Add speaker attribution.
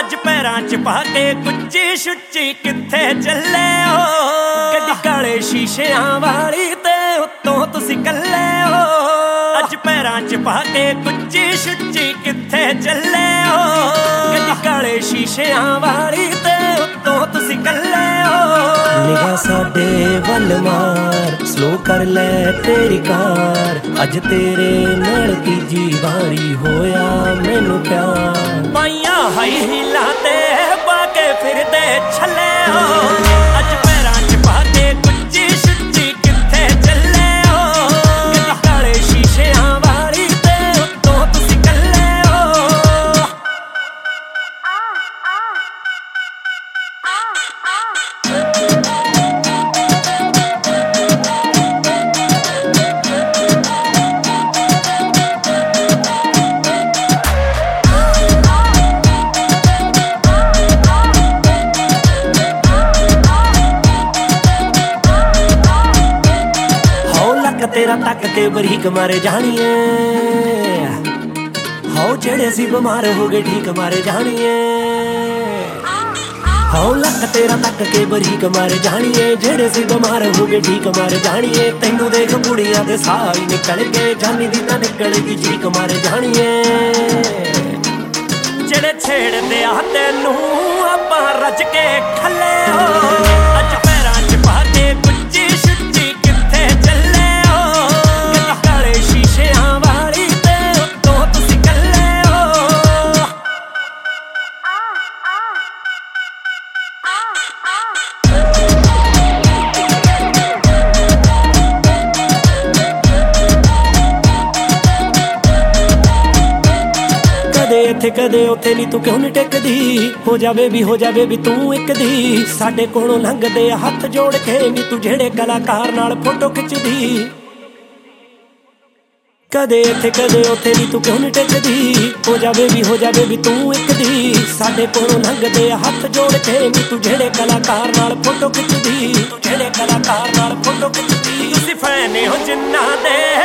Speaker 1: ਅੱਜ ਪੈਰਾਂ 'ਚ ਪਾ ਕੇ ਕੁੱਚੀ ਛੁੱਚੀ ਕਿੱਥੇ ਚੱਲੇ ਹੋ? ਗੱਡੀ ਕਾਲੇ ਸ਼ੀਸ਼ਿਆਂ ਵਾਲੀ ਤੇ ਉੱਤੋਂ ਤੁਸੀਂ ਕੱਲੇ ਹੋ। ਅੱਜ ਪੈਰਾਂ 'ਚ ਪਾ ਕੇ ਕੁੱਚੀ ਛੁੱਚੀ ਕਿੱਥੇ ਚੱਲੇ ਹੋ? ਗੱਡੀ ਕਾਲੇ ਸ਼ੀਸ਼ਿਆਂ ਵਾਲੀ ਤੇ ਉੱਤੋਂ ਤੁਸੀਂ ਕੱਲੇ ਹੋ।
Speaker 2: ਨਿਗਾਹ ਸਾਡੇ ਵੱਲ ਮਾਰ, ਸਲੋ ਕਰ ਲੈ ਤੇਰੀ ਕਾਰ। ਅੱਜ ਤੇਰੇ ਨਾਲ ਤੀਜੀ ਵਾਰੀ ਹੋਇਆ ਮੈਨੂੰ ਪਿਆਰ।
Speaker 1: ਪਾਈਆਂ ਹਾਈ ਹੀਲਾਂ ਤੇ ਪਾ ਕੇ ਫਿਰਦੇ ਛੱਲੇ ਹੋ। ਅੱਜ ਪੈਰਾਂ 'ਚ ਪਾ ਕੇ ਕੁੱਚੀ ਛੁੱਚੀ ਕਿੱਥੇ ਚੱਲੇ ਹੋ? ਗੱਡੀ ਕਾਲੇ ਸ਼ੀਸ਼ਿਆਂ ਵਾਲੀ ਤੇ ਉੱਤੋਂ ਤੁਸੀਂ ਕੱਲੇ ਹੋ।
Speaker 2: ਤੇਰਾ ਤੱਕ ਕੇ ਬਰੀਕ ਮਾਰੇ ਜਾਣੀਏ, ਹੋ ਜਿਹੜੇ ਸੀ ਬਿਮਾਰ ਹੋ ਗਏ ਠੀਕ ਮਾਰੇ ਜਾਣੀਏ। ਹੋ ਲੱਕ ਤੇਰਾ ਤੱਕ ਕੇ ਬਰੀਕ ਮਾਰੇ ਜਾਣੀਏ, ਜਿਹੜੇ ਸੀ ਬਿਮਾਰ ਹੋ ਗਏ ਠੀਕ ਮਾਰੇ ਜਾਣੀਏ। ਤੈਨੂੰ ਦੇਖ ਕੁੜੀਆਂ ਦੇ ਸਾਹ ਹੀ ਨਿਕਲ ਕੇ ਜਾਨੀ ਦੀ ਤਾਂ ਨਿਕਲੇਗੀ ਚੀਕ ਮਾਰੇ ਜਾਣੀਏ।
Speaker 1: ਜਿਹੜੇ ਛੇੜਦੇ ਆ ਤੈਨੂੰ ਆਪਾਂ ਰੱਜ ਕੇ ਖੱਲੇ ਹੋ। ਅੱਜ ਪੈਰਾਂ 'ਚ ਪਾ ਕੇ ਕੁੱਚੀ ਛੁੱਚੀ ਕਿੱਥੇ ਚੱਲੇ ਹੋ? ਗੱਡੀ ਕਾਲੇ ਸ਼ੀਸ਼ਿਆਂ ਵਾਲੀ ਤੇ ਉੱਤੋਂ ਤੁਸੀਂ ਕੱਲੇ ਹੋ।
Speaker 2: ਕਦੇ ਇੱਥੇ ਕਦੇ ਉੱਥੇ ਨੀ ਤੂੰ ਕਿਉਂ ਨੀ ਟਿਕਦੀ? ਹੋ ਜਾਵੇ ਵੀ ਤੂੰ ਇੱਕ ਦੀ। ਸਾਡੇ ਕੋਲੋਂ ਲੰਘਦੇ ਆ ਹੱਥ ਜੋੜ ਕੇ ਨੀ ਤੂੰ ਜਿਹੜੇ ਕਲਾਕਾਰ ਨਾਲ ਫੋਟੋ ਖਿੱਚਦੀ। ਕਦੇ ਇੱਥੇ ਕਦੇ ਉੱਥੇ ਨੀ ਤੂੰ ਕਿਉਂ ਨੀ ਟਿਕਦੀ? ਹੋ ਜਾਵੇ ਵੀ ਤੂੰ ਇੱਕ ਦੀ। ਸਾਡੇ ਕੋਲੋਂ ਲੰਘਦੇ ਆ ਹੱਥ ਜੋੜ ਕੇ ਨੀ ਤੂੰ ਜਿਹੜੇ ਕਲਾਕਾਰ ਨਾਲ ਫੋਟੋ ਖਿੱਚਦੀ। ਤੂੰ ਜਿਹੜੇ ਕਲਾਕਾਰ ਨਾਲ ਫੋਟੋ ਖਿੱਚਦੀ।
Speaker 1: ਤੁਸੀਂ ਫੈਨ ਹੋ ਜਿੰਨਾ ਦੇ